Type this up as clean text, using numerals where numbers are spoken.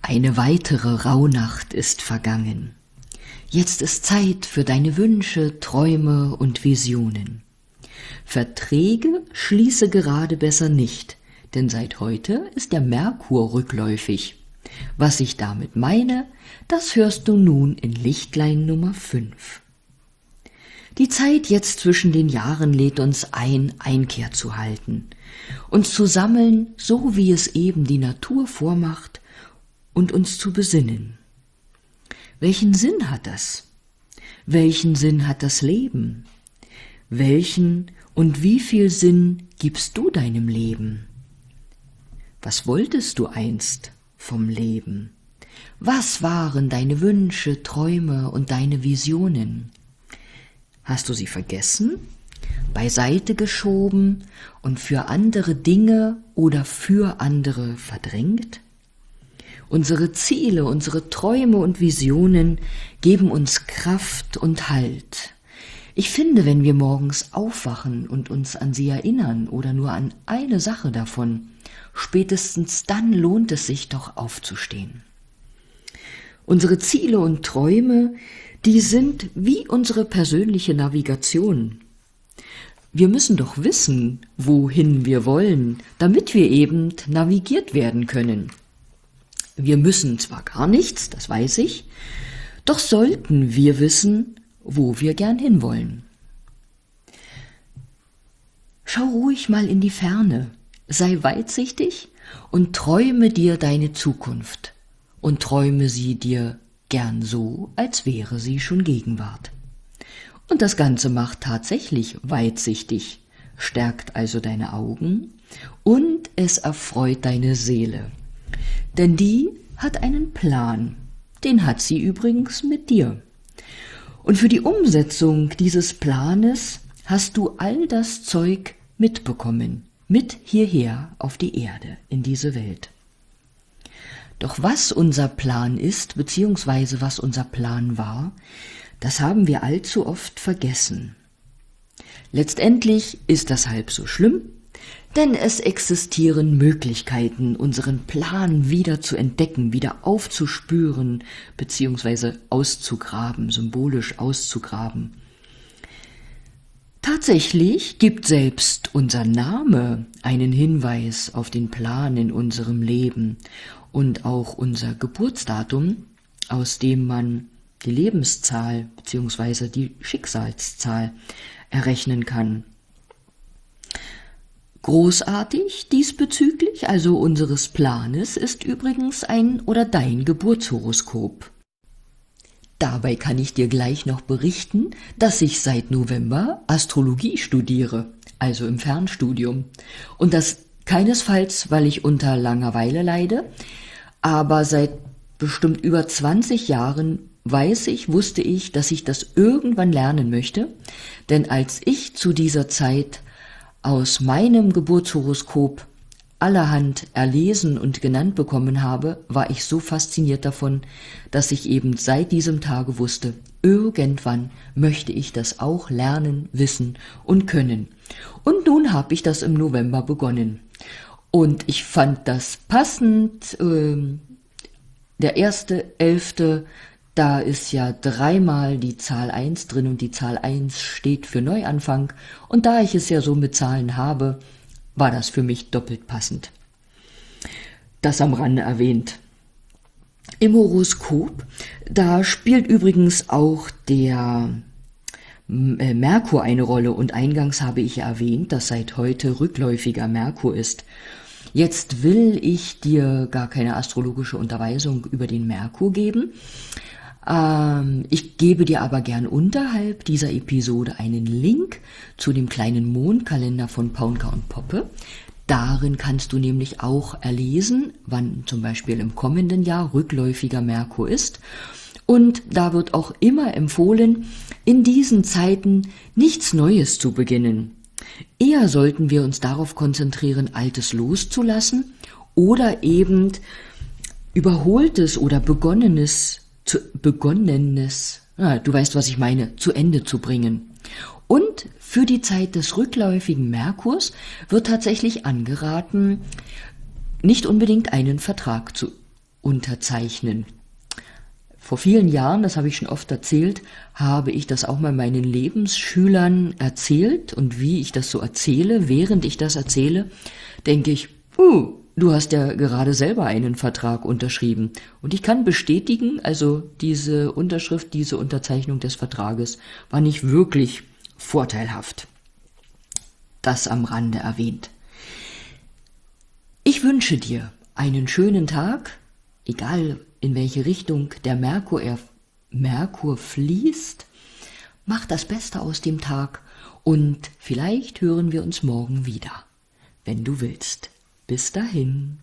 Eine weitere Rauhnacht ist vergangen. Jetzt ist Zeit für deine Wünsche, Träume und Visionen. Verträge schließe gerade besser nicht, denn seit heute ist der Merkur rückläufig. Was ich damit meine, das hörst du nun in Lichtlein Nummer 5. Die Zeit jetzt zwischen den Jahren lädt uns ein, Einkehr zu halten, uns zu sammeln, so wie es eben die Natur vormacht, und uns zu besinnen. Welchen Sinn hat das? Welchen Sinn hat das Leben? Welchen und wie viel Sinn gibst du deinem Leben? Was wolltest du einst vom Leben? Was waren deine Wünsche, Träume und deine Visionen? Hast du sie vergessen, beiseite geschoben und für andere Dinge oder für andere verdrängt? Unsere Ziele, unsere Träume und Visionen geben uns Kraft und Halt. Ich finde, wenn wir morgens aufwachen und uns an sie erinnern oder nur an eine Sache davon, spätestens dann lohnt es sich doch aufzustehen. Unsere Ziele und Träume, die sind wie unsere persönliche Navigation. Wir müssen doch wissen, wohin wir wollen, damit wir eben navigiert werden können. Wir müssen zwar gar nichts, das weiß ich, doch sollten wir wissen, wo wir gern hinwollen. Schau ruhig mal in die Ferne, sei weitsichtig und träume dir deine Zukunft und träume sie dir gern so, als wäre sie schon Gegenwart. Und das Ganze macht tatsächlich weitsichtig, stärkt also deine Augen und es erfreut deine Seele. Denn die hat einen Plan, den hat sie übrigens mit dir. Und für die Umsetzung dieses Planes hast du all das Zeug mitbekommen, mit hierher auf die Erde, in diese Welt. Doch was unser Plan ist, beziehungsweise was unser Plan war, das haben wir allzu oft vergessen. Letztendlich ist das halb so schlimm, denn es existieren Möglichkeiten, unseren Plan wieder zu entdecken, wieder aufzuspüren, beziehungsweise auszugraben, symbolisch auszugraben. Tatsächlich gibt selbst unser Name einen Hinweis auf den Plan in unserem Leben und auch unser Geburtsdatum, aus dem man die Lebenszahl beziehungsweise die Schicksalszahl errechnen kann. Großartig diesbezüglich, also unseres Planes, ist übrigens dein Geburtshoroskop. Dabei kann ich dir gleich noch berichten, dass ich seit November Astrologie studiere, also im Fernstudium. Und das keinesfalls, weil ich unter Langeweile leide, aber seit bestimmt über 20 Jahren wusste ich, dass ich das irgendwann lernen möchte, denn als ich zu dieser Zeit aus meinem Geburtshoroskop allerhand erlesen und genannt bekommen habe, war ich so fasziniert davon, dass ich eben seit diesem Tage wusste, irgendwann möchte ich das auch lernen, wissen und können. Und nun habe ich das im November begonnen. Und ich fand das passend, der 1.11., da ist ja 3-mal die Zahl 1 drin und die Zahl 1 steht für Neuanfang. Und da ich es ja so mit Zahlen habe, war das für mich doppelt passend. Das am Rande erwähnt. Im Horoskop, da spielt übrigens auch der Merkur eine Rolle und eingangs habe ich erwähnt, dass seit heute rückläufiger Merkur ist. Jetzt will ich dir gar keine astrologische Unterweisung über den Merkur geben. Ich gebe dir aber gern unterhalb dieser Episode einen Link zu dem kleinen Mondkalender von Paunka und Poppe. Darin kannst du nämlich auch erlesen, wann zum Beispiel im kommenden Jahr rückläufiger Merkur ist. Und da wird auch immer empfohlen, in diesen Zeiten nichts Neues zu beginnen. Eher sollten wir uns darauf konzentrieren, Altes loszulassen oder eben Überholtes oder Begonnenes, du weißt, was ich meine, zu Ende zu bringen. Und für die Zeit des rückläufigen Merkurs wird tatsächlich angeraten, nicht unbedingt einen Vertrag zu unterzeichnen. Vor vielen Jahren, das habe ich schon oft erzählt, habe ich das auch mal meinen Lebensschülern erzählt. Und wie ich das so erzähle, während ich das erzähle, denke ich, du hast ja gerade selber einen Vertrag unterschrieben. Und ich kann bestätigen, also diese Unterschrift, diese Unterzeichnung des Vertrages war nicht wirklich vorteilhaft. Das am Rande erwähnt. Ich wünsche dir einen schönen Tag, egal in welche Richtung der Merkur fließt. Mach das Beste aus dem Tag und vielleicht hören wir uns morgen wieder, wenn du willst. Bis dahin.